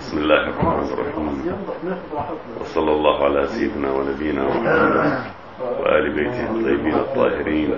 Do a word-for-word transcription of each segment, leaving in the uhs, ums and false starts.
بسم الله الرحمن الرحيم، وصلى الله على سيدنا ونبينا محمد وآل بيته الطيبين الطاهرين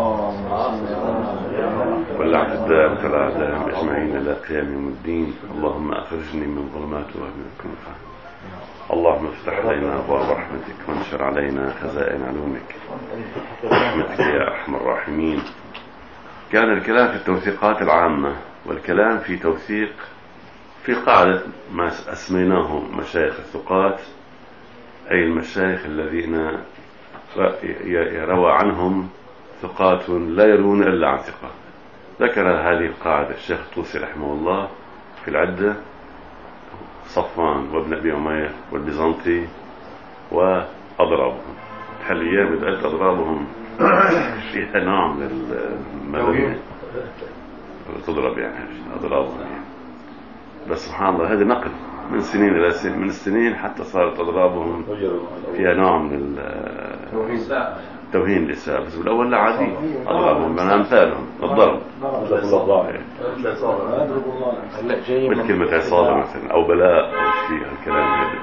والأعداء والأعداء أجمعين إلى قيام يوم الدين. اللهم أخرجني من ظلمات وهم الكنفة، اللهم افتح علينا أبواب رحمتك وانشر علينا خزائن علومك برحمتك يا أرحم الراحمين. كان الكلام في التوثيقات العامة، والكلام في توثيق في قاعدة ما أسميناهم مشايخ الثقات، أي المشايخ الذين يروى عنهم ثقات لا يرون إلا عن ثقة. ذكر هذه القاعدة الشيخ الطوسي رحمه الله في العدة: صفوان وابن أبي عمير والبيزنطي وأضرابهم. الحالية بدأت أضرابهم فيها نوع من المذمة، تضرب يعني أضرابهم يعني. بس سبحان الله، هذا نقل من سنين إلى سنين، من السنين حتى صارت أضرابهم فيها نوع من التوهين الإساءة. بس بالأول لا عادي، أضرابهم من أمثالهم الضرب من كلمة عصابة مثلا أو بلاء أو شيء الكلام هذا.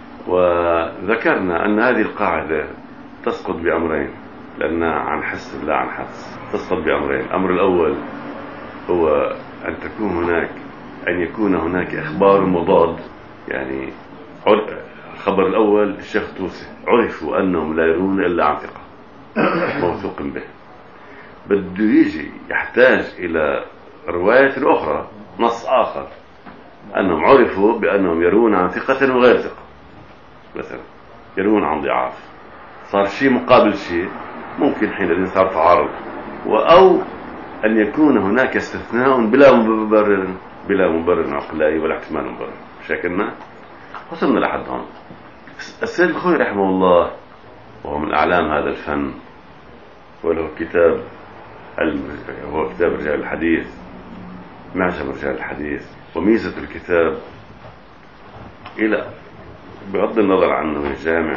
وذكرنا أن هذه القاعدة تسقط بأمرين، لأنها عن حس لا عن حدس. تسقط بأمرين: الأمر الأول هو أن تكون هناك أن يكون هناك إخبار مضاد. يعني الخبر الأول الشيخ الطوسي عرفوا أنهم لا يرون إلا عن ثقة موثوق به، بده يجي يحتاج إلى رواية أخرى، نص آخر، أنهم عرفوا بأنهم يرون عن ثقة وغير ثقة، مثلا يرون عن ضعاف. صار شيء مقابل شيء، ممكن حينئذ صار تعارض، أو أن يكون هناك استثناء بلا مبرر بلا مبرر عقلائي ولا احتمال مبرر. شاكرنا وصلنا لحد هون. السيد الخوي رحمه الله وهو من أعلام هذا الفن، وله كتاب هو كتاب رجال الحديث، معجم رجال الحديث. وميزة الكتاب إلى بغض النظر عنه الجامع،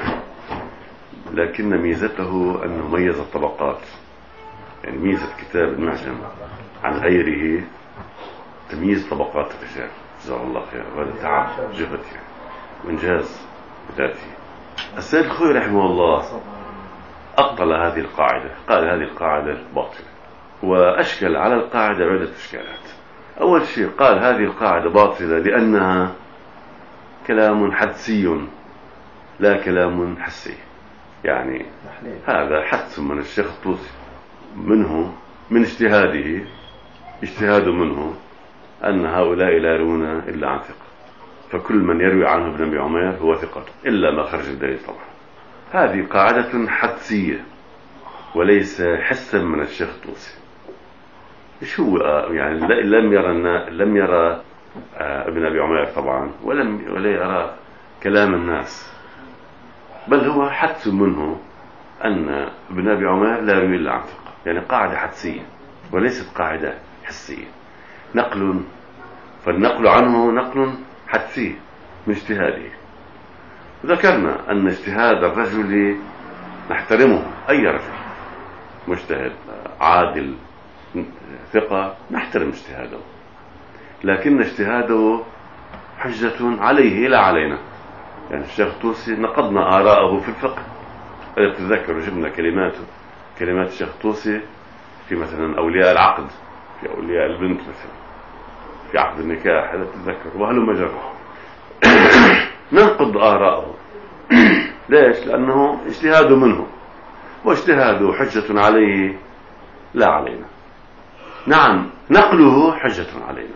لكن ميزته أنه ميز الطبقات. يعني ميزة كتاب المعجم عن غيره تمييز طبقات الرجال، جزاه الله خير. وهذا تعب جهد يعني وإنجاز ذاتي. السيد الخوي رحمه الله أبطل هذه القاعدة، قال هذه القاعدة باطلة، وأشكل على القاعدة عدة إشكالات. أول شيء قال هذه القاعدة باطلة لأنها كلام حدسي لا كلام حسي. يعني هذا حدس من الشيخ الطوسي منه، من اجتهاده اجتهاد منه أن هؤلاء لا يرون إلا عن ثقة، فكل من يروي عنه ابن أبي عمير هو ثقة إلا ما خرج الدليل. طبعا هذه قاعدة حدسية وليس حسا من الشيخ الطوسي. إيش هو يعني؟ لم يرى لم يرى ابن أبي عمير طبعا، ولم ولا يرى كلام الناس، بل هو حدس منه أن ابن أبي عمير لا يروي إلا عن ثقة. يعني قاعدة حدسية وليست قاعدة حسية. نقل، فالنقل عنه نقل حدسي من اجتهاده. ذكرنا أن اجتهاد الرجل نحترمه، أي رجل مجتهد عادل ثقة نحترم اجتهاده، لكن اجتهاده حجة عليه لا علينا. يعني الشيخ الطوسي نقضنا آراءه في الفقه، تذكروا جبنا كلماته كلمات الشيخ الطوسي في مثلا أولياء العقد، في أولياء البنت مثلا، في عقد النكاح، هذا تتذكر، وهلم جرى. ننقض آراءه. ليش؟ لأنه اجتهاده منه، واجتهاده حجة عليه لا علينا. نعم، نقله حجة علينا،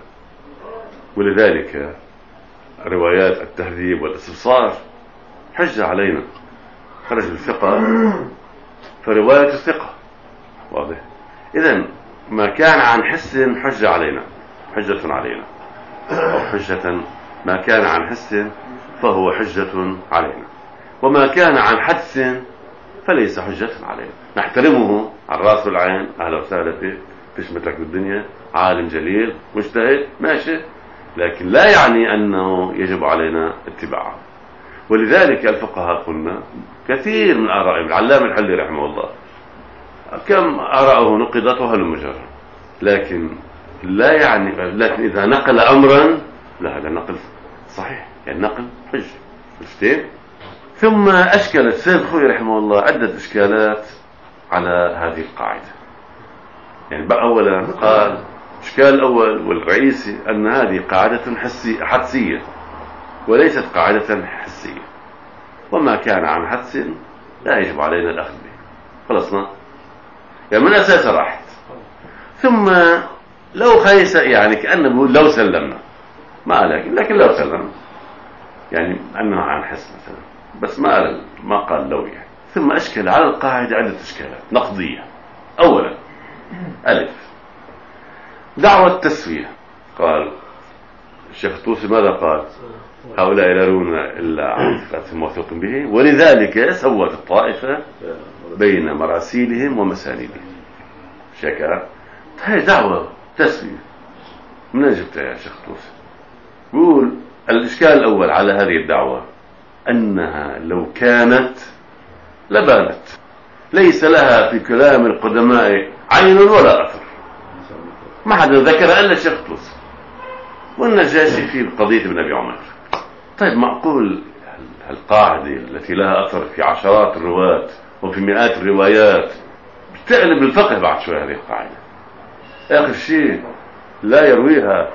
ولذلك روايات التهذيب والاستبصار حجة علينا. خرج الثقة فرواية الثقة واضح. إذن ما كان عن حس حجة علينا، حجة علينا، أو حجة ما كان عن حس فهو حجة علينا، وما كان عن حدس فليس حجة علينا. نحترمه على الرأس والعين، أهلا وسهلا فيه، فيش مثلك بالدنيا، عالم جليل مجتهد ماشي، لكن لا يعني أنه يجب علينا اتباعه. ولذلك الفقهاء قلنا كثير من آراء العلامة الحلي رحمه الله كم آراءه نقضت وهلم جرى، لكن لا يعني، لكن إذا نقل أمرا لا، هذا نقل صحيح، يعني نقل حجة. شفتين؟ ثم أشكل السيد الخوئي رحمه الله عدة إشكالات على هذه القاعدة. يعني بقى أولا قال الإشكال الأول والرئيسي أن هذه قاعدة حسية حدسية وليست قاعدة حسية، وما كان عن حدس لا يجب علينا الأخذ به. خلصنا؟ يعني من أساس راحت. ثم لو خيس يعني كأنه بيقول لو سلمنا، ما لكن لكن لو سلمنا يعني أنه عن حس مثلا، بس ما قال ما قال لو يعني. ثم أشكل على القاعدة عدة إشكالات نقضية. أولا ألف دعوة التسوية. قال الشيخ الطوسي ماذا قال؟ هؤلاء لا يرون إلا عن ثقة موثوق به، ولذلك سوت الطائفة بين مراسيلهم ومسانيدهم. شكرا. هي دعوة تسوية من جبتها يا شيخ الطوسي؟ يقول الإشكال الأول على هذه الدعوة أنها لو كانت لبانت، ليس لها في كلام القدماء عين ولا أثر. ما حدا ذكر إلا الشيخ الطوسي والنجاشي في قضية ابن أبي عمر. طيب معقول القاعدة التي لها أثر في عشرات الرواة وفي مئات الروايات بتقلب الفقه بعد شوي هذه القاعدة؟ آخر شيء لا يرويها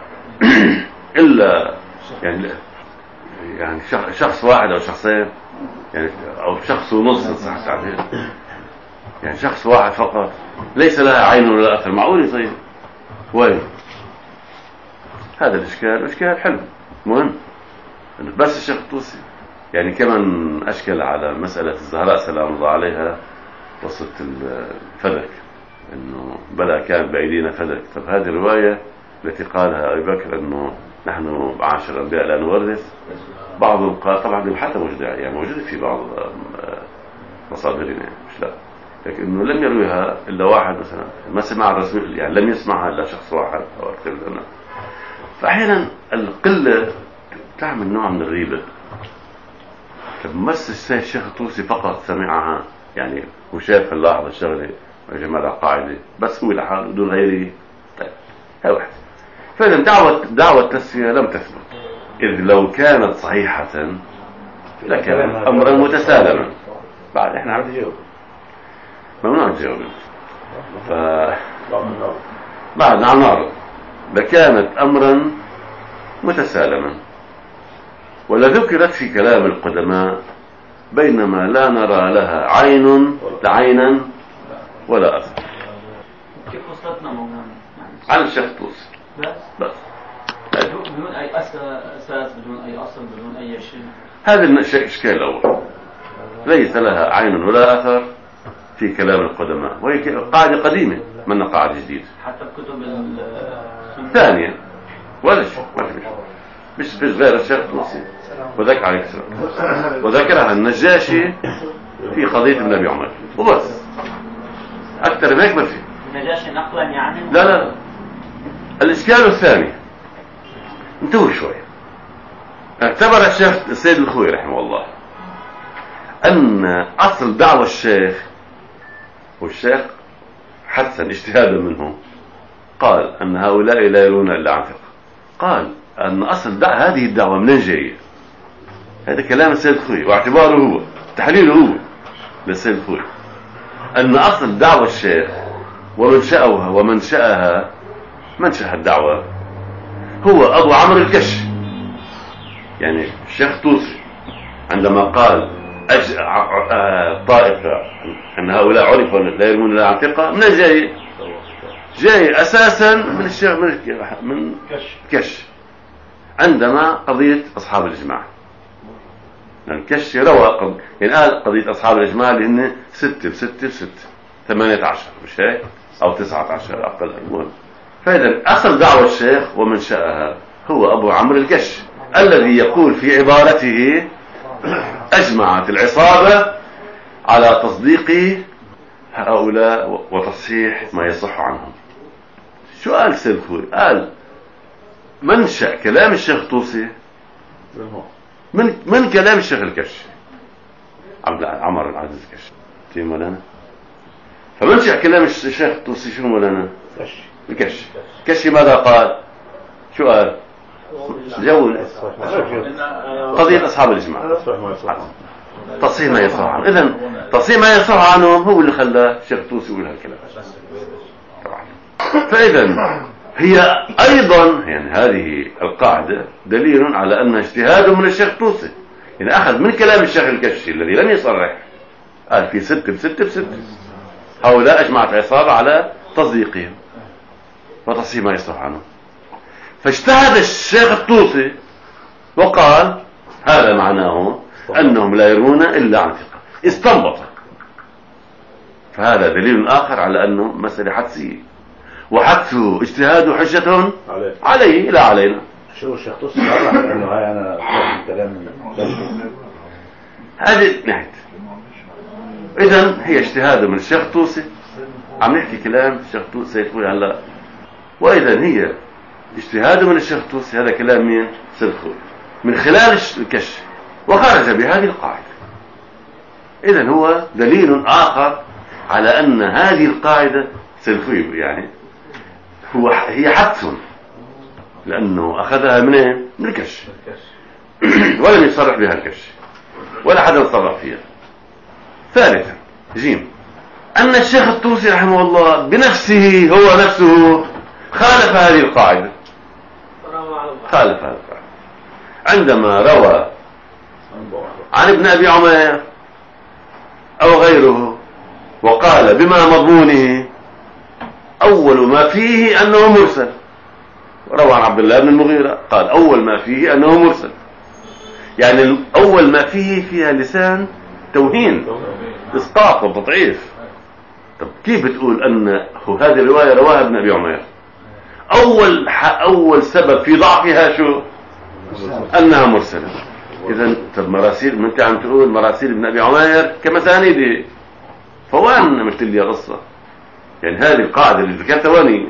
إلا يعني يعني شخص واحد أو شخصين يعني أو شخص ونص إن صح التعبير، يعني شخص واحد فقط ليس لها عين ولا أثر. معقول؟ طيب وين هذا الإشكال؟ إشكال حلو مهم. بس الشيخ الطوسي يعني كمان أشكل على مسألة الزهراء سلام الله عليها وسط الفدك، إنه بلا كان بأيدينا فدك. طب هذه الرواية التي قالها أبي بكر إنه نحن عاشر الأنبياء لا نورث، بعضهم قال طبعا حتى موجودة يعني موجودة في بعض مصادرنا يعني مش لا، لكن إنه لم يرويها إلا واحد مثلا ما سمع الرسول، يعني لم يسمعها إلا شخص واحد أو أكثر من. فأحيانا القلة تعمل نوع من الريبة. بس السيد الشيخ الطوسي فقط سمعها يعني وشاف اللحظة الشغلة وجمال القاعدة بس هو لحاله بدون غيره. طيب هاي واحد. فإذا دعوة دعوة التسوية لم تثبت، إذ لو كانت صحيحة لكان أمرا متسالما. بعد إحنا عم نجاوب ممنوع نجاوب ف بعد نعم نعرض لكانت أمرا متسالما ولذكرت في كلام القدماء بينما لا نرى لها عين عينا ولا أثر. كيف وصلتنا مولانا؟ عن الشيخ الطوسي بس بس بدون أي أساس بدون أي أصل بدون أي شيء. هذا الإشكال الأول ليس لها عين ولا أثر في كلام القدماء، وهي قاعدة قديمة من قاعدة جديدة حتى بكتب السنة ثانية ولا شيء ما في شيء مش فيش غير الشيخ الطوسي وذكر عليه السلام وذكرها النجاشي في قضية ابن أبي عمر وبس، أكثر من هيك ما في. النجاشي نقلا يعني؟ لا لا. الإشكال الثاني انتبهوا شوي. اعتبر الشيخ السيد الخوئي رحمه الله أن أصل دعوة الشيخ والشيخ حسن اجتهادا منه قال أن هؤلاء لا يرون إلا عن ثقة. قال أن أصل دعوة هذه الدعوة منين جاية؟ هذا كلام السيد الخوئي واعتباره هو تحليله هو للسيد الخوئي أن أصل دعوة الشيخ ومنشأها ومنشأها منشأ الدعوة هو أبو عمرو الكشي. يعني الشيخ طوسي عندما قال أج... طائفة أن هؤلاء عرفوا لا يرمون إلا عن ثقة، من جاي؟ جاي أساسا من الشيخ من, من كش عندما قضية أصحاب الإجماع. يعني الكشي روى قض... يعني قال قضية أصحاب الإجماع اللي هن ستة بستة بستة ثمانية عشر مش هيك أو تسعة عشر أقل المهم. فإذا أصل دعوة الشيخ ومنشأها هو أبو عمرو الكشي الذي يقول في عبارته أجمعت العصابة على تصديق هؤلاء وتصحيح ما يصح عنهم. شو قال سيد الخوئي؟ قال منشأ كلام الشيخ طوسي من من كلام الشيخ الكشي عبد عمر العزيز الكشي تي مولانا. فمنشأ كلام الشيخ طوسي شو مولانا؟ الكشي. الكشي ماذا قال؟ شو قال؟ جو قضية أصحاب الإجماع تصحيح ما يصح عنه. إذن تصحيح ما يصح عنه هو اللي خلى الشيخ الطوسي يقول هالكلام. فإذا هي أيضا يعني هذه القاعدة دليل على أنها اجتهاد من الشيخ الطوسي، يعني أخذ من كلام الشيخ الكشي الذي لم يصرح، قال في ستة بستة بستة، هؤلاء أجمعت عصابة على تصديقهم وتصحيح ما يصح عنه. فاجتهد الشيخ الطوسي وقال هذا معناه أنهم لا يرمون إلا عن ثقة، استنبط. فهذا دليل آخر على أنه مسألة حدسية، وحدسه اجتهاده حجة عليه لا علينا. شو الشيخ طوسي صرح انه هاي انا كلام هذه نحت. اذا هي اجتهاد من الشيخ طوسي، عم نحكي كلام الشيخ طوسي يقول هلا، واذا هي اجتهاد من الشيخ طوسي، هذا كلام مين؟ سلخوي من خلال الكشف، وخرج بهذه القاعدة. اذا هو دليل اخر على ان هذه القاعدة سلخوي، يعني هو هي حدث لأنه أخذها منين؟ من الكشف ولم يصرح بها الكشف ولا حدا صرح فيها. ثالثا جيم أن الشيخ الطوسي رحمه الله بنفسه هو نفسه خالف هذه القاعدة، خالف هذه القاعدة عندما روى عن ابن أبي عمير أو غيره وقال بما مضمونه أول ما فيه أنه مرسل، روى عن عبد الله بن المغيرة قال أول ما فيه أنه مرسل، يعني أول ما فيه فيها لسان توهين إسقاط وتضعيف. طب كيف بتقول أن هذه الرواية رواها ابن أبي عمير؟ أول أول سبب في ضعفها شو؟ أنها مرسلة. إذا طب مراسيل، ما أنت عم تقول مراسيل ابن أبي عمير كمسانيد، فوين مثل لي قصة؟ يعني هذه القاعدة اللي ذكرتها واني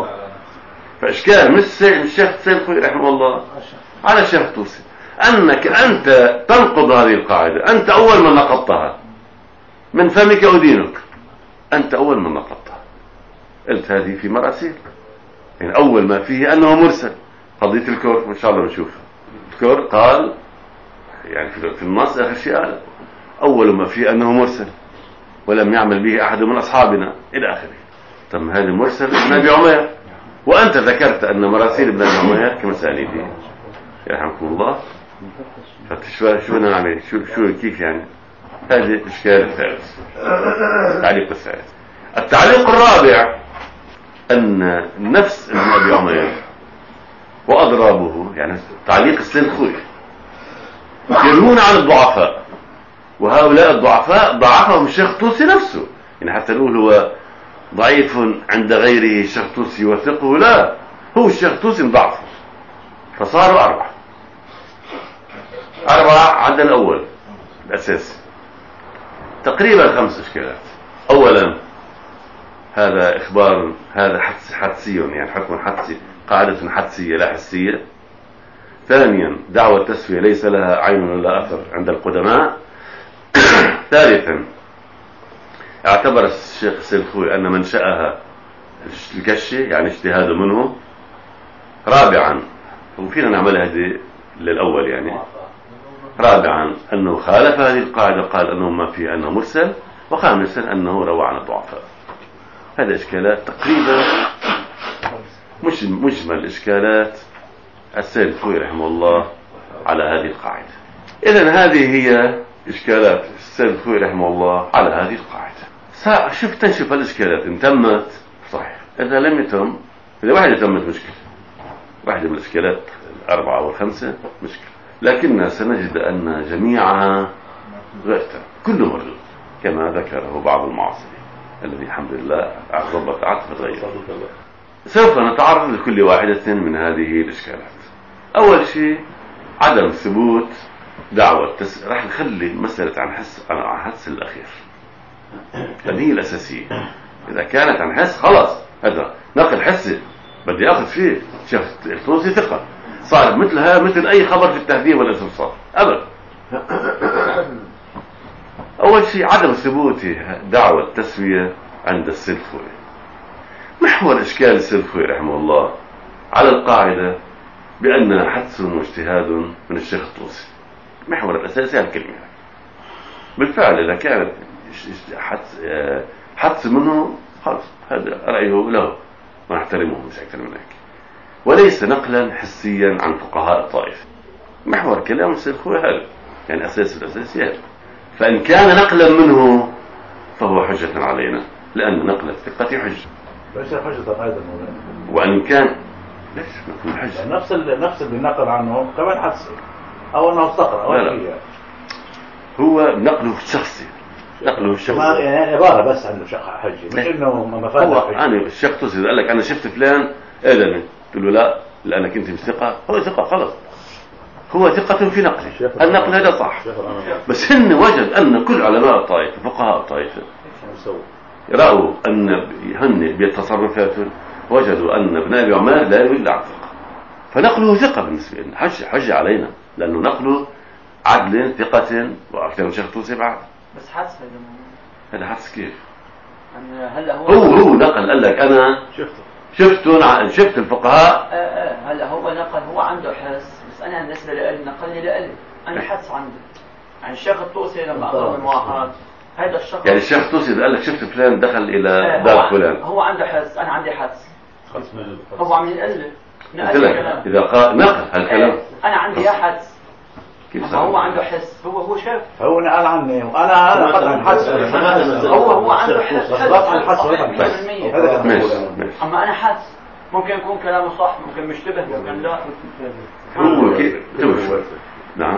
فإشكال مش الشيخ السلخوي رحمه الله على الشيخ الطوسي أنك أنت تنقض هذه القاعدة، أنت أول من نقضتها من فمك ودينك، أنت أول من نقضتها. قلت هذه في مراسيل، يعني أول ما فيه أنه مرسل. قضية الكور إن شاء الله بنشوفها. الكور قال يعني في النص آخر شيء قال أول ما فيه أنه مرسل ولم يعمل به أحد من أصحابنا إلى آخره. طب هذا مرسل ابن أبي عمير، وأنت ذكرت أن مراسيل ابن أبي عمير كمسانيدي، يرحمكم الله. فشو شو بدنا نعمل؟ شو شو كيف يعني؟ هذا الإشكال الثالث، التعليق الثالث. التعليق الرابع أن نفس ابن أبي عمير وأضرابه، يعني تعليق السلخوي، يرمون عن الضعفاء، وهؤلاء الضعفاء ضعفهم الشيخ الطوسي نفسه، يعني حتى نقول هو ضعيف عند غيره الشيخ الطوسي يوثقه، لا، هو الشيخ الطوسي مضعفه، فصاروا أربعة أربعة عدا الأول الأساسي. تقريبا خمس إشكالات. أولا هذا إخبار، هذا حدس حدسي، يعني حكم حدسي، قاعدة حدسية لا حسية. ثانيا دعوة التسوية ليس لها عين ولا أثر عند القدماء. ثالثا اعتبر الشيخ السلخوي أن منشأها الكشي، يعني اجتهاد منه. رابعا وفينا نعملها هذه للأول يعني. رابعا أنه خالف هذه القاعدة، قال أنه ما فيه أنه مرسل. وخامسا أنه روى عن الضعفاء. هذه إشكالات تقريبا مش مجمل إشكالات السلخوي رحمه الله على هذه القاعدة. إذن هذه هي إشكالات السلخوي رحمه الله على هذه القاعدة. شوف تنشوف الإشكالات إن تمت صحيح، إذا لم يتم، إذا واحدة تمت مشكلة، واحدة من الإشكالات الأربعة أو الخمسة مشكلة، لكننا سنجد أن جميعها غير تام، كله مردود كما ذكره بعض المعاصرين الذي الحمد لله ضبط عقد غير. سوف نتعرض لكل واحدة من هذه الإشكالات. أول شيء عدم ثبوت دعوة تس... راح نخلي مسألة عن حس عن حس الأخير، لأن هي الأساسية. إذا كانت عن حس خلاص هذا نقل حسي بدي أخذ فيه شيخ الطوسي ثقة، صار مثلها مثل أي خبر في التهذيب والاستفسار أبدا. أول شيء عدم ثبوت دعوة التسوية عند السلخوي. محور إشكال السلخوي رحمه الله على القاعدة بأنها حدس واجتهاد من الشيخ الطوسي. محور الأساسي هالكلمة. بالفعل إذا كانت حدس حدس منه خلاص هذا رأيه له ونحترمه مش أكثر من هيك، وليس نقلا حسيا عن فقهاء الطائفة. محور كلام الشيخ الخوئي هذا يعني أساس الأساسي هذا. فإن كان نقلا منه فهو حجة علينا، لأن نقل الثقة حجة. ليس حجة أيضا. وأن كان ليش نقول حجة؟ نفس نفس اللي نقل عنه كمان حدث أو أنه استقر أو لا هو نقله الشخصي، نقله الشخصي يعني عبارة بس عنه حجة، مش إنه مفاد. هو أنا الشيخ توسي قال لك أنا شفت فلان آدمي، قلت له لا لأنك أنت ثقة، هو ثقة خلاص، هو ثقة في نقله، النقل هذا صح. بس هن وجد أن كل علماء الطائفة فقهاء الطائفة رأوا أن هن بتصرفاتهم وجدوا أن ابن أبي عمير لا يريد عن ثقة، فنقله ثقة بالنسبة لنا، حج حج علينا، لأنه نقله عدل ثقة وأكثر من شيخ توسي بعد. بس حدس هذا حدس كيف؟ هلا هو هو هو نقل قال لك أنا شفته شفته شفت الفقهاء. آه آه هلا هو نقل، هو عنده حس، بس أنا بالنسبة لي نقلني لإلي أنا حدس عنده. يعني الشيخ الطوسي لما أخذ من واحد هذا الشخص، يعني الشيخ الطوسي قال لك شفت فلان دخل إلى دار فلان، هو عنده حس، أنا عندي حس، هو عم ينقل لي إذا قال نقل هالكلام أنا عندي يا حدس كيف هو عنده حس، هو هو شاف، هو نقل عني وأنا أنا قد عن حدس، هو هو عنده حس حدس مية بالمية. ماشي. أما أنا حدس ممكن يكون كلامه صح، ممكن مشتبه، ممكن لا. هو كيف نعم.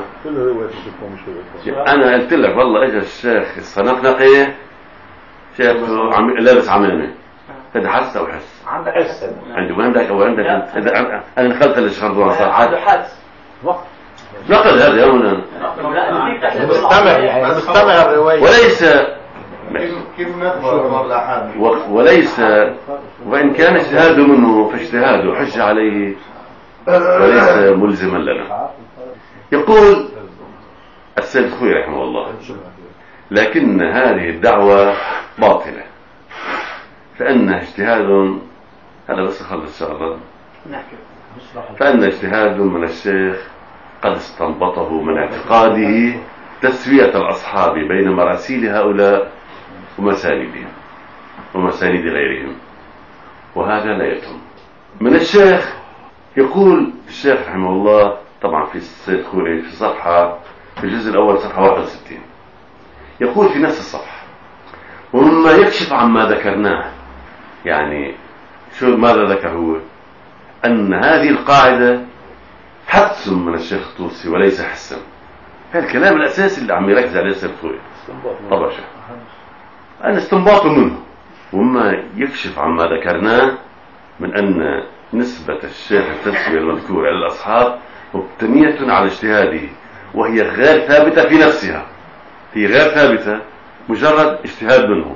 أنا قلت لك والله إجا الشيخ الصنقنقي شيخ عم لابس عمامة، هذا حس أو حس؟ عنده حس، عنده ما عندك أو عندك أنت. أنا دخلت الشهر صار عنده حس وقت نقل هذا يا مولانا. مستمع يعني مستمع الرواية وليس كيف نتبع وليس وإن كان اجتهاده منه فاجتهاده حج عليه وليس ملزما لنا. يقول السيد الخوئي رحمه الله لكن هذه الدعوة باطلة فإن اجتهاد، هذا بس خلص شغله، فإن اجتهاد من الشيخ قد استنبطه من اعتقاده تسوية الأصحاب بين مراسيل هؤلاء ومساندهم ومساند غيرهم، وهذا لا يتم. من الشيخ يقول الشيخ رحمه الله طبعا في السيد الخوئي في صفحة في الجزء الأول صفحة واحد وستين يقول في نفس الصفحة ومما يكشف عما ذكرناه، يعني شو ماذا ذكر هو؟ أن هذه القاعدة حدس من الشيخ الطوسي وليس حسا. هذا الكلام الأساسي اللي عم يركز عليه السيد الخوئي طبعا أن استنباطه منه ومما يكشف عما ذكرناه من أن نسبة الشيخ التسوية المذكورة إلى الأصحاب مبتنية على اجتهاده وهي غير ثابتة في نفسها، هي غير ثابتة مجرد اجتهاد منه.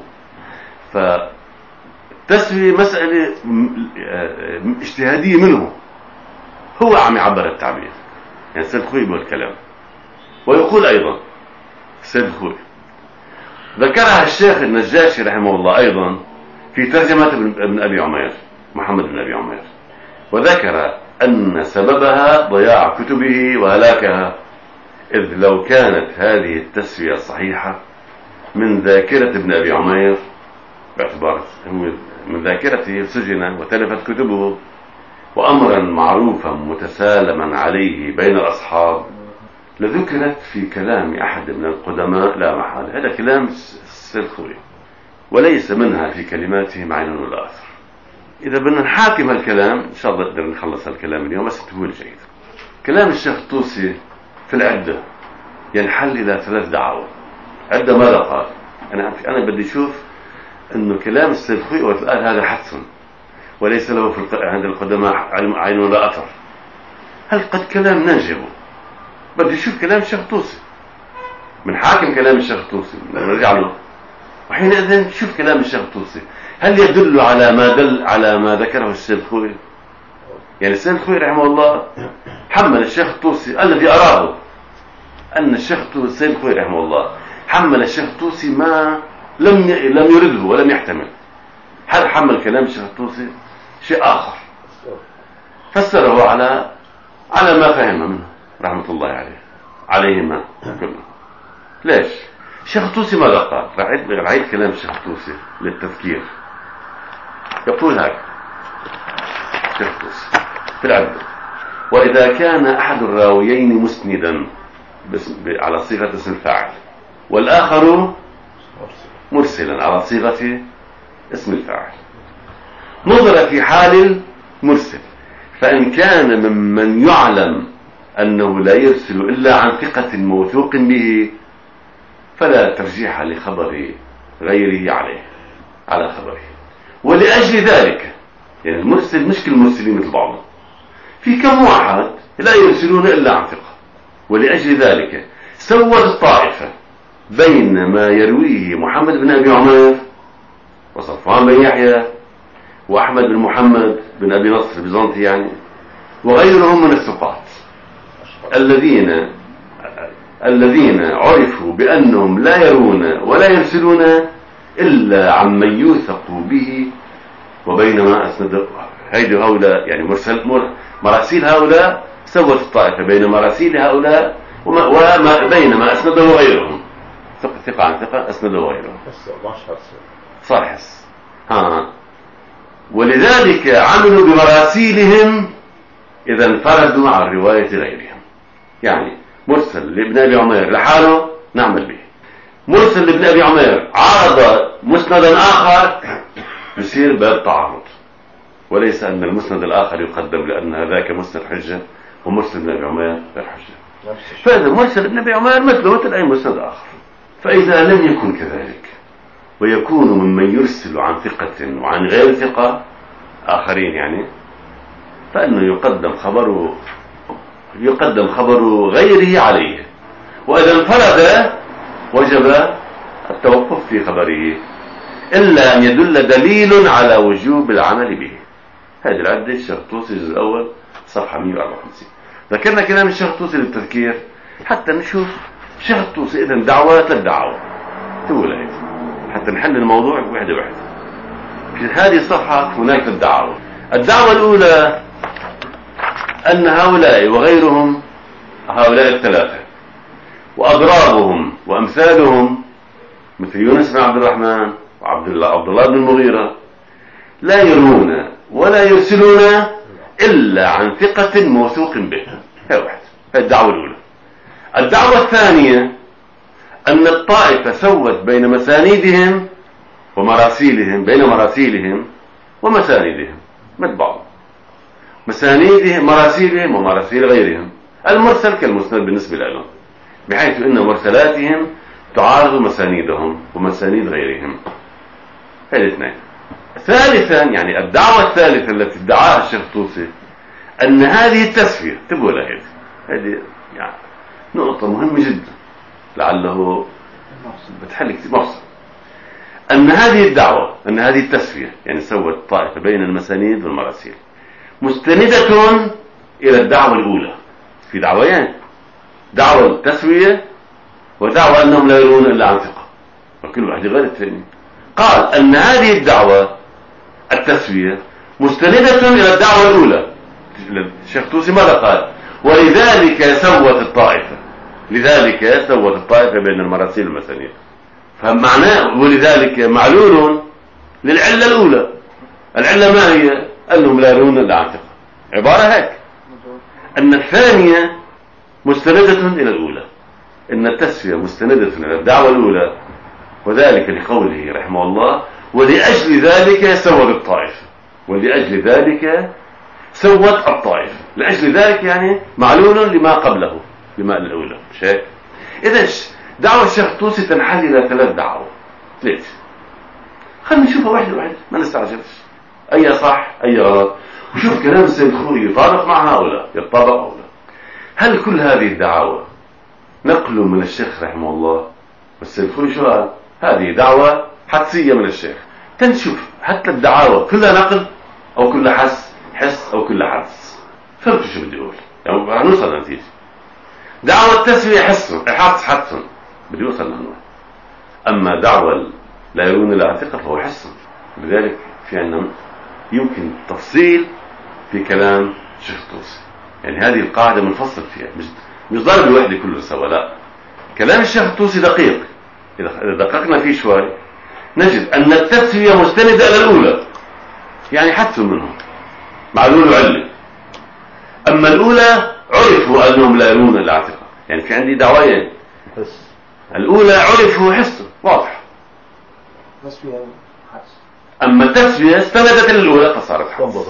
فالتسوية مسألة اجتهادية منه، هو عم يعبر التعبير، يعني السيد الخوئي بهذا الكلام. ويقول أيضا السيد الخوئي ذكرها الشيخ النجاشي رحمه الله أيضا في ترجمة ابن أبي عمير محمد بن أبي عمير، وذكر أن سببها ضياع كتبه وهلاكها، إذ لو كانت هذه التسوية صحيحة من ذاكرة ابن أبي عمير باعتبار هو من ذاكرته سجن وتلفت كتبه وأمرا معروفا متسالما عليه بين الأصحاب لذكرت في كلام أحد من القدماء لا محالة. هذا كلام السيد الخوئي وليس منها في كلماتهم عين ولا أثر. إذا بدنا نحاكم الكلام إن شاء الله نقدر نخلص الكلام اليوم، بس هو الجيد. كلام الشيخ الطوسي في العدة ينحل إلى ثلاث دعاوى. عدة ماذا قال؟ أنا أنا بدي أشوف إنه كلام السيد الخوئي والآن هذا حدث وليس له في عند القدماء عين ولا أثر. هل قد كلام ننجبه؟ بدي أشوف كلام الشيخ الطوسي، من حاكم كلام الشيخ الطوسي نرجع له، وحينئذ نشوف كلام الشيخ الطوسي هل يدل على ما دل على ما ذكره السيد الخوئي. يعني السيد الخوئي رحمه الله حمل الشيخ الطوسي الذي أراه أن الشيخ السيد الخوئي رحمه الله حمل الشيخ الطوسي ما لم لم يرده ولم يحتمل. هل حمل كلام الشيخ الطوسي شيء آخر فسره على على ما فهم منه رحمة الله عليه عليهما كلهم. ليش؟ الشيخ الطوسي ماذا قال؟ راح أعيد كلام الشيخ الطوسي للتذكير. يقول هكذا الشيخ الطوسي في العدة: وإذا كان أحد الراويين مسندا على صيغة اسم الفاعل والآخر مرسلا على صيغة اسم الفاعل، نظر في حال المرسل، فإن كان ممن يعلم أنه لا يرسل إلا عن ثقة موثوق به فلا ترجيح لخبر غيره عليه على خبره. ولأجل ذلك يعني المرسل مش كل المرسلين مثل بعضهم، في كم واحد لا يرسلون إلا عن ثقة. ولأجل ذلك سوت الطائفة بين ما يرويه محمد بن أبي عمير وصفوان بن يحيى وأحمد بن محمد بن أبي نصر البيزنطي يعني وغيرهم من الثقات الذين الذين عرفوا بأنهم لا يرون ولا يرسلون إلا عمن يوثق به، وبينما أسند هيدي هؤلاء يعني مرسل مراسيل هؤلاء سوت الطائفة بين مراسيل هؤلاء وبين ما أسنده غيرهم، ثقة عن ثقة أسنده غيرهم صار حس ها. ولذلك عملوا بمراسيلهم إذا انفردوا عن رواية غيرهم. يعني مرسل لابن أبي عمير لحاله نعمل به، مرسل لابن أبي عمير عارض مسندا آخر يصير باب تعارض، وليس أن المسند الآخر يقدم لأن هذاك مسند حجة ومرسل ابن أبي عمير غير حجة. فإذا مرسل ابن أبي عمير مثله مثل أي مسند آخر. فإذا لم يكن كذلك ويكون ممن يرسل عن ثقة وعن غير ثقة آخرين يعني، فإنه يقدم خبره يقدم خبر غيره عليه، وإذا انفرد وجب التوقف في خبره إلا أن يدل دليل على وجوب العمل به. هذه العدة الشيخ الطوسي الجزء الأول صفحة مئة وأربعة وخمسين. ذكرنا كلام الشيخ الطوسي للتذكير حتى نشوف الشيخ الطوسي إذن دعوة ثلاث دعوة تقول حتى نحل الموضوع واحدة واحدة. في هذه الصفحة هناك الدعوة. الدعوة الأولى أن هؤلاء وغيرهم هؤلاء الثلاثة وأضرابهم وأمثالهم مثل يونس بن عبد الرحمن وعبد الله عبد الله بن المغيرة لا يرون ولا يرسلون إلا عن ثقة موثوق به. هذه واحد، هذه الدعوة الأولى. الدعوة الثانية أن الطائفة سوت بين مسانيدهم ومراسيلهم بين مراسيلهم ومسانيدهم مثل بعض، مسانيدهم مراسيلهم ومراسيل غيرهم، المرسل كالمسند بالنسبة لهم، بحيث أن مرسلاتهم تعارض مسانيدهم ومسانيد غيرهم. هذه اثنين. ثالثا يعني الدعوة الثالثة التي ادعاها الشيخ الطوسي أن هذه التسوية تبغى لها هذه يعني نقطة مهمة جدا لعله بتحل كثير مفصل. أن هذه الدعوة أن هذه التسوية يعني سوت الطائفة بين المسانيد والمراسيل مستندة إلى الدعوة الأولى. في دعويين، دعوة التسوية ودعوة أنهم لا يرون إلا عن ثقة، وكل واحد غير الثاني. قال أن هذه الدعوة التسوية مستندة إلى الدعوة الأولى. الشيخ الطوسي ماذا قال؟ ولذلك سوت الطائفة لذلك سوت الطائفة بين المراسيل والمسانيد. فمعناه ولذلك معلول للعلة الأولى. العلة ما هي؟ أنهم لا يرون إلا عن ثقة، عبارة هيك. أن الثانية مستندة إلى الأولى، إن التسوية مستندة إلى الدعوة الأولى، وذلك لقوله رحمه الله ولأجل ذلك سوت الطائفة، ولأجل ذلك سوت الطائفة. لأجل ذلك يعني معلول لما قبله لما الأولى. شيء إذا دعوة الشيخ الطوسي تنحل إلى ثلاث دعوة ثلاث. خلينا نشوفها واحدة واحدة ما نستعجلش أي صح أي غلط، وشوف كلام السيد الخوري يطابق مع هؤلاء يتطابق هؤلاء. هل كل هذه الدعاوى نقل من الشيخ رحمه الله؟ والسيد الخوري شو قال؟ هذه دعوة حدسية من الشيخ. تنشوف حتى الدعاوى كلها نقل أو كلها حس حس أو كلها حدس. فهمتوا شو بدي أقول؟ يعني هنوصل لنتيجة. دعوة التسوية حس حدس حدس بدي أوصل لنوع. أما دعوة لا يرون إلا عن ثقة فهو حس. لذلك في عندنا يمكن تفصيل في كلام الشيخ الطوسي. يعني هذه القاعدة منفصل فيها، مش مش ضرب الوحدة كله سوا، لا. كلام الشيخ الطوسي دقيق، إذا دققنا فيه شوي نجد أن التسوية مستندة إلى الأولى، يعني حدث منهم معلول علة. أما الأولى عرفوا أنهم لا يرون الاعتقاد، يعني في عندي دعوين. الأولى عرفوا حسوا واضح، أما التسوية استندت إلى الأولى فصارت حدث.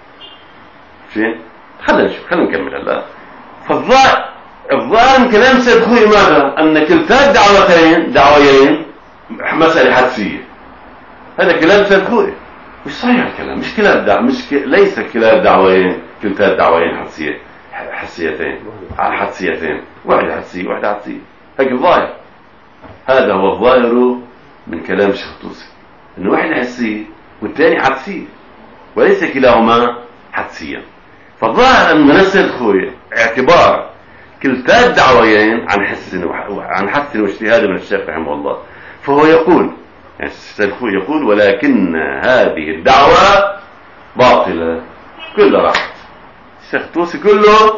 شين؟ خلينا نشوف، خلينا نكمل هلا. فالظاهر الظاهر من كلام سيد خوي ماذا؟ أن كلتا الدعوتين دعويين مسألة حدسية. هذا كلام سيد خوي مش صحيح الكلام، مش كلا الدع... مش ك... ليس كلا الدعوين كلتا الدعوين حدسية حدسيتين حدسيتين، واحدة حدسية واحدة حدسية. هيك الظاهر، هذا هو الظاهر من كلام الشيخ الطوسي، إنه واحدة حدسية والثاني حدسية، وليس كلاهما حدسيا. فالظاهر أن من سيد خوي اعتبار كلتا الدعويين عن حس عن حس واجتهاد من الشيخ رحمه الله، فهو يقول، يعني السيد خوي يقول: ولكن هذه الدعوة باطلة كلها راحت. الشيخ الطوسي كله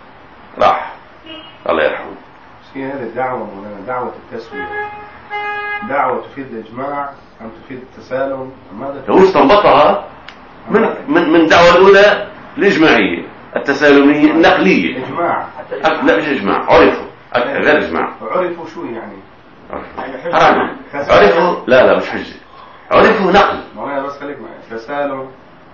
راح الله يرحمه. هي هذه الدعوة مولانا دعوة التسوية، دعوة تفيد الإجماع أم تفيد التسالم؟ ماذا هو استنبطها من من من الدعوة الأولى الإجماعية التسالمية النقلية. إجماع؟ أك... لا مش إجماع، عرفوا أك... غير إجماع. عرفوا شو يعني؟ عرفوا عرفوا لا لا مش حجة، عرفوا نقل. مولانا بس خليك معي، تسالم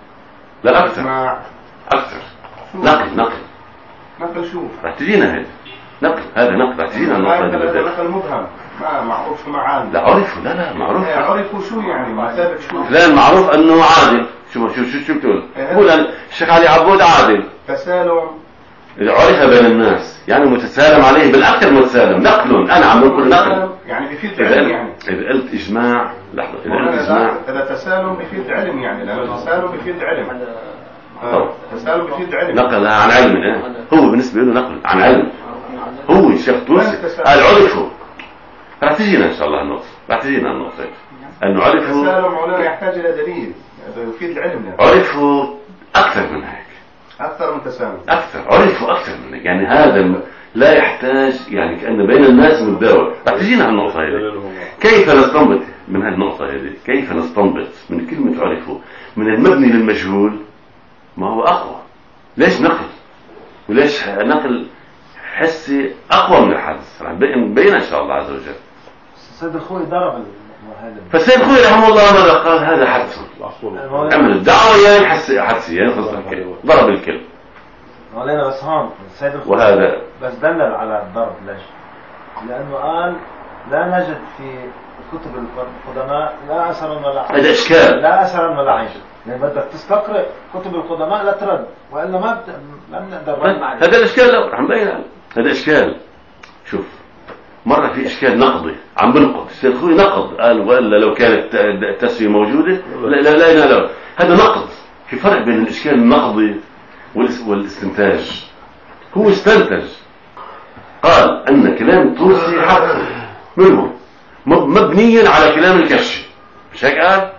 لا أكثر إجماع أكثر نقل نقل نقل شو؟ راح تجينا هذا نقل، هذا نقل راح تجينا النقطة هذا نقل مبهم ما معروف شو معاني. لا عرفوا لا لا معروف. عرفوا شو يعني؟ معتبر شو؟ لا معروف أنه عادل. شو شو شو شو بتقول؟ قول الشيخ علي عبود عادل. تسالم إذا عرف بين الناس يعني متسالم عليه، بالأكثر متسالم نقل. أنا عم بقول نقل يعني بيفيد علم. يعني إذا قلت إجماع، لحظة، إذا قلت إجماع إذا تسالم بيفيد علم، يعني لأن التسالم بيفيد علم. التسالم بيفيد علم، نقل عن علم. إيه هو بالنسبة له نقل عن علم. هو الشيخ الطوسي قال عرفوا. راح تجينا إن شاء الله النقطة، راح تجينا النقطة أنه عرفوا. التسالم مولانا يحتاج إلى دليل يفيد العلم. عرفوا أكثر من هيك، أكثر من تسامح، أكثر عرفوا أكثر من هيك. يعني هذا لا يحتاج، يعني كأن بين الناس متداول. رح تجينا هالنقطة هذه. كيف نستنبط من هالنقطة هذه؟ كيف نستنبط من كلمة عرفوا من المبني للمجهول ما هو أقوى؟ ليش نقل؟ وليش نقل حسي أقوى من الحدس؟ رح نبين إن شاء الله عز وجل. سيد الخوي ضرب هذا. فسيد خوي رحمه الله ماذا قال؟ هذا حدس. عمل الدعوة يعني حسي حدسي يعني ضرب الكلب. مولانا بس هون سيد الخوي وهذا بس دلل على الضرب. ليش؟ لأنه قال لا نجد في كتب القدماء لا أثرا ولا عين. هذا إشكال. لا أثرا ولا عين. يعني بدك تستقرأ كتب القدماء لا ترد، وإلا ما بت... ما بنقدر. هذا الإشكال لو عم بين هذا إشكال. شوف مرة في إشكال نقضي عم بنقض. السيد خوي نقض قال وإلا لو كانت التسوية موجودة لا لا لا, لا, لا. هذا نقض. في فرق بين الإشكال النقضي والاستنتاج. هو استنتج قال أن كلام الطوسي حق منهم مبنيا على كلام الكشف، مش هيك قال؟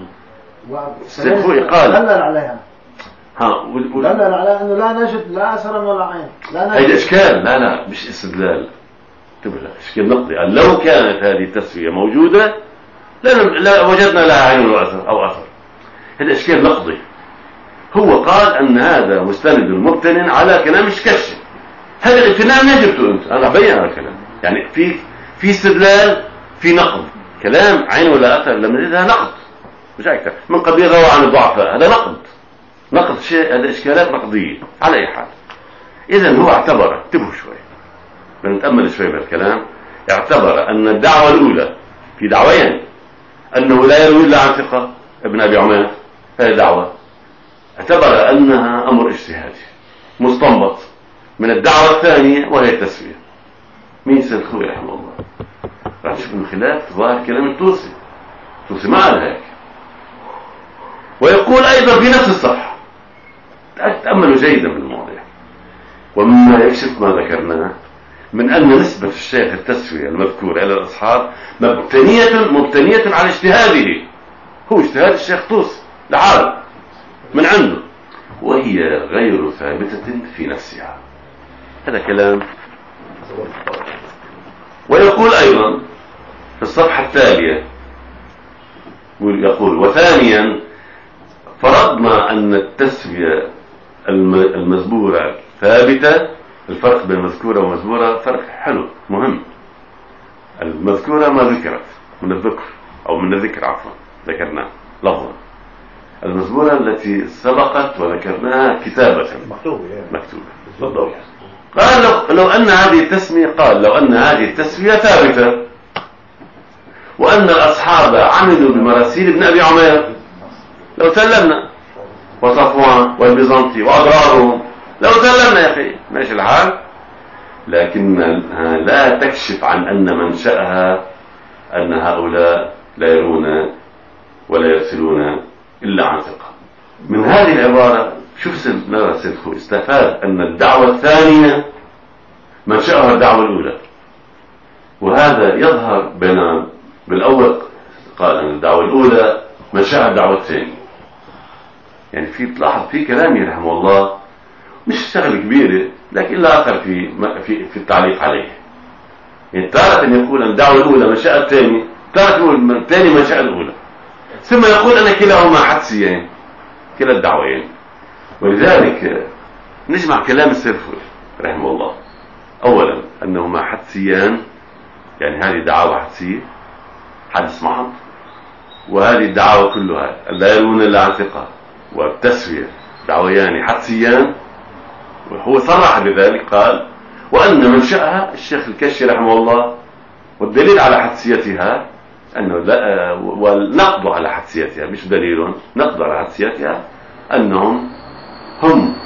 السيد خوي قال دلل عليها. ها وال... دلل على أنه لا نجد لا أثرا ولا عين. لا هيدا إشكال. لا لا مش استدلال. انتبه لا إشكال نقضي. قال لو كانت هذه التسوية موجودة لا, لا وجدنا لها عين أو أثر أو أثر. هذا إشكال نقضي. هو قال أن هذا مستند مبتن على كلام الكشف. هذا الامتنان ما جبته أنت، أنا بين هذا الكلام. يعني في في استدلال، في نقض. كلام عين ولا أثر لما نجدها نقض مش أكثر من قبيل روى عن الضعفاء. هذا نقض. نقض شيء، هذا إشكالات نقضية على أي حال. إذن هو اعتبر، انتبهوا شوي بنتأمل شوي بالكلام، اعتبر أن الدعوة الأولى في دعوين أنه لا يروي إلا عن ثقة ابن أبي عمير، هذه دعوة اعتبر أنها أمر اجتهادي مستنبط من الدعوة الثانية وهي التسوية. مين سيد خوي رحمه الله؟ راح نشوف من خلاف ظاهر كلام الطوسي. الطوسي ما قال هيك. ويقول أيضا في نفس الصفحة، تأملوا جيدا بالمواضيع، ومما يكشف ما ذكرناه من أن نسبة الشيخ التسوية المذكورة إلى الأصحاب مبتنية مبتنية على اجتهاده. هو اجتهاد الشيخ طوسي لحاله من عنده، وهي غير ثابتة في نفسها. هذا كلام. ويقول أيضا في الصفحة التالية يقول: وثانيا فرضنا أن التسوية المذكورة ثابتة. الفرق بين المذكورة والمذكورة فرق حلو مهم. المذكورة ما ذكرت من الذكر أو من الذكر عفوا ذكرناه لفظا. المذكورة التي سبقت وذكرناها كتابة مكتوبة مكتوبة بالضبط. قال لو, لو أن هذه التسمية قال لو أن هذه التسمية ثابتة وأن الأصحاب عملوا بمراسيل ابن أبي عمير لو سلمنا، وصفوان والبيزنطي وأضرارهم لو سلمنا يا أخي ماشي الحال. لكنها لا تكشف عن أن منشأها أن هؤلاء لا يرون ولا يرسلون إلا عن ثقة. من هذه العبارة شوف سيدخل استفاد أن الدعوة الثانية منشأها الدعوة الأولى، وهذا يظهر بين بالأول قال أن الدعوة الأولى منشأها الدعوة الثانية. يعني في تلاحظ في كلامي رحمه الله مش شغل كبيرة لكن لا أثر في في في التعليق عليه. يعني تارة يقول أن الدعوة الأولى منشأها الثاني، تارة يقول الثاني منشأها الأولى، ثم يقول أن كلاهما حدسيين كلا الدعوين. ولذلك نجمع كلام السيرفوري رحمه الله أولا أنهما حدسيان، يعني هذه دعاوى حدسية حدث محض، وهذه الدعاوى كلها لا يرون إلا عن ثقة والتسوية دعويان حدسيان. وهو صرح بذلك قال: وأن منشأها الشيخ الكشي رحمه الله، والدليل على حدسيتها أنه لا والنقد على حدسيتها مش دليل، نقد على حدسيتها أنهم هم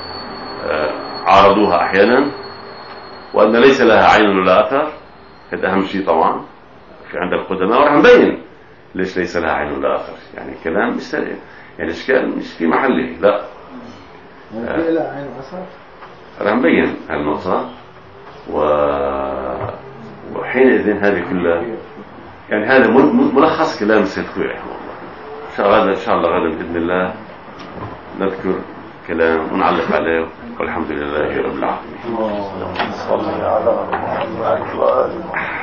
عارضوها أحيانا، وأن ليس لها عين ولا أثر. هذا أهم شيء طبعا في عند القدماء، ورح نبين ليش ليس لها عين ولا أثر. يعني كلام مش يعني إشكال مش في محله، لا يعني لا عين وأثر رح نبين هالنقطة. و... وحينئذ هذه كلها يعني هذا ملخص كلام السيد خوي رحمه الله. هذا إن شاء الله غدا بإذن الله نذكر كلام ونعلق عليه، والحمد لله رب العالمين.